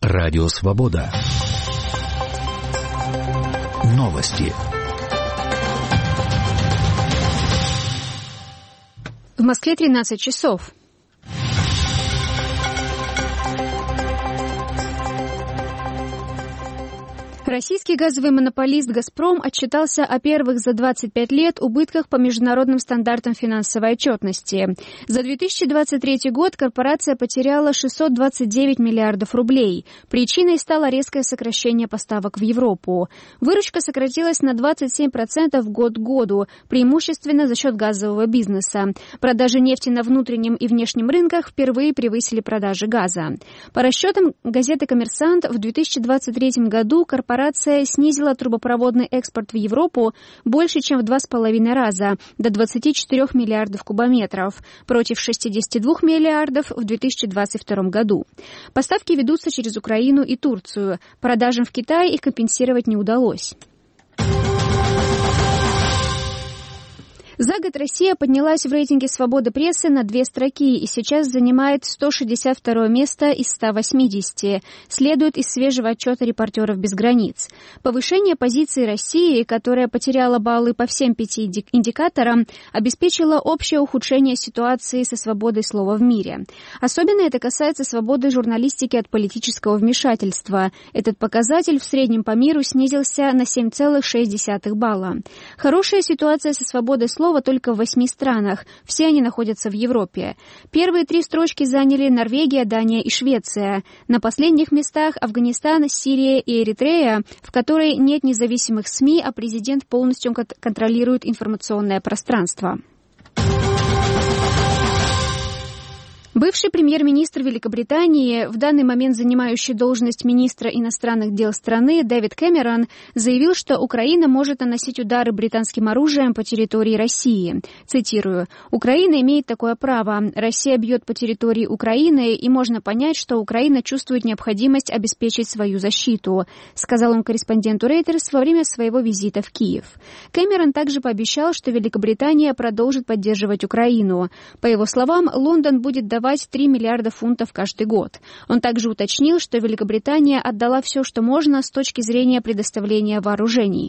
Радио Свобода. Новости. В Москве 13 часов. Российский газовый монополист «Газпром» отчитался о первых за 25 лет убытках по международным стандартам финансовой отчетности. За 2023 год корпорация потеряла 629 миллиардов рублей. Причиной стало резкое сокращение поставок в Европу. Выручка сократилась на 27% год к году, преимущественно за счет газового бизнеса. Продажи нефти на внутреннем и внешнем рынках впервые превысили продажи газа. По расчетам газеты «Коммерсант», в 2023 году корпорация снизила трубопроводный экспорт в Европу больше, чем в 2,5 раза, до 24 миллиардов кубометров, против 62 миллиардов в 2022 году. Поставки ведутся через Украину и Турцию. Продажам в Китае их компенсировать не удалось. За год Россия поднялась в рейтинге свободы прессы на 2 строки и сейчас занимает 162 место из 180, следует из свежего отчета «Репортеров без границ». Повышение позиции России, которая потеряла баллы по всем 5 индикаторам, обеспечило общее ухудшение ситуации со свободой слова в мире. Особенно это касается свободы журналистики от политического вмешательства. Этот показатель в среднем по миру снизился на 7,6 балла. Хорошая ситуация со свободой слова только в 8 странах. Все они находятся в Европе. Первые 3 строчки заняли Норвегия, Дания и Швеция. На последних местах Афганистан, Сирия и Эритрея, в которой нет независимых СМИ, а президент полностью контролирует информационное пространство. Бывший премьер-министр Великобритании, в данный момент занимающий должность министра иностранных дел страны, Дэвид Кэмерон, заявил, что Украина может наносить удары британским оружием по территории России. Цитирую: «Украина имеет такое право. Россия бьет по территории Украины, и можно понять, что Украина чувствует необходимость обеспечить свою защиту», сказал он корреспонденту Reuters во время своего визита в Киев. Кэмерон также пообещал, что Великобритания продолжит поддерживать Украину. По его словам, Лондон будет давать 3 миллиарда фунтов каждый год. Он также уточнил, что Великобритания отдала все, что можно с точки зрения предоставления вооружений.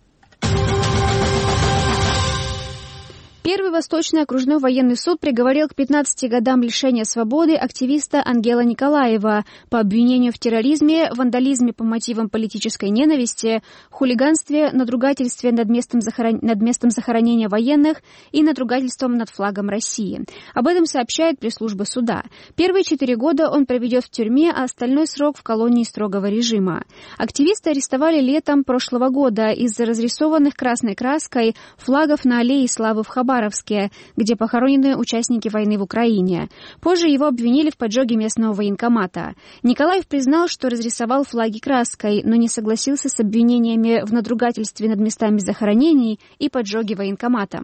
Первый Восточный окружной военный суд приговорил к 15 годам лишения свободы активиста Ангела Николаева по обвинению в терроризме, вандализме по мотивам политической ненависти, хулиганстве, надругательстве над местом захоронения военных и надругательством над флагом России. Об этом сообщает пресс-служба суда. Первые 4 года он проведет в тюрьме, а остальной срок в колонии строгого режима. Активиста арестовали летом прошлого года из-за разрисованных красной краской флагов на аллее Славы в Хабаровске, где похоронены участники войны в Украине. Позже его обвинили в поджоге местного военкомата. Николаев признал, что разрисовал флаги краской, но не согласился с обвинениями в надругательстве над местами захоронений и поджоге военкомата.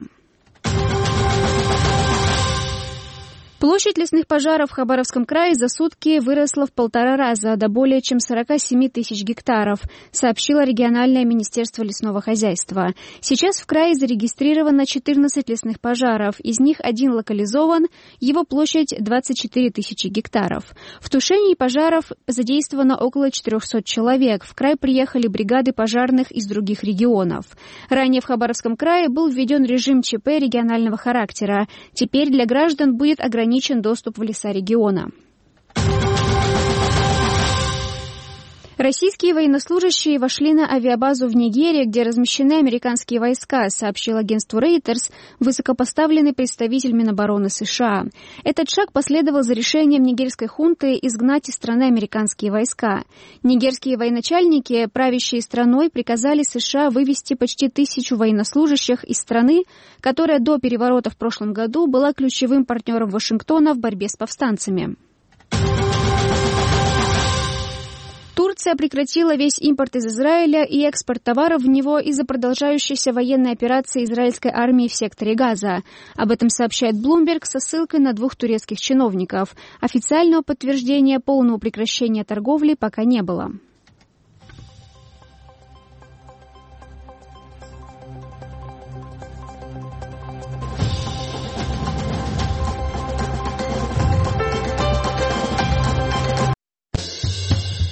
Площадь лесных пожаров в Хабаровском крае за сутки выросла в 1,5 раза, до более чем 47 тысяч гектаров, сообщило региональное министерство лесного хозяйства. Сейчас в крае зарегистрировано 14 лесных пожаров, из них 1 локализован, его площадь 24 тысячи гектаров. В тушении пожаров задействовано около 400 человек. В край приехали бригады пожарных из других регионов. Ранее в Хабаровском крае был введен режим ЧП регионального характера. Теперь для граждан будет ограничен доступ в леса региона. Российские военнослужащие вошли на авиабазу в Нигерии, где размещены американские войска, сообщил агентству Reuters высокопоставленный представитель Минобороны США. Этот шаг последовал за решением нигерской хунты изгнать из страны американские войска. Нигерские военачальники, правящие страной, приказали США вывести почти 1000 военнослужащих из страны, которая до переворота в прошлом году была ключевым партнером Вашингтона в борьбе с повстанцами. Турция прекратила весь импорт из Израиля и экспорт товаров в него из-за продолжающейся военной операции израильской армии в секторе Газа. Об этом сообщает Bloomberg со ссылкой на 2 турецких чиновников. Официального подтверждения полного прекращения торговли пока не было.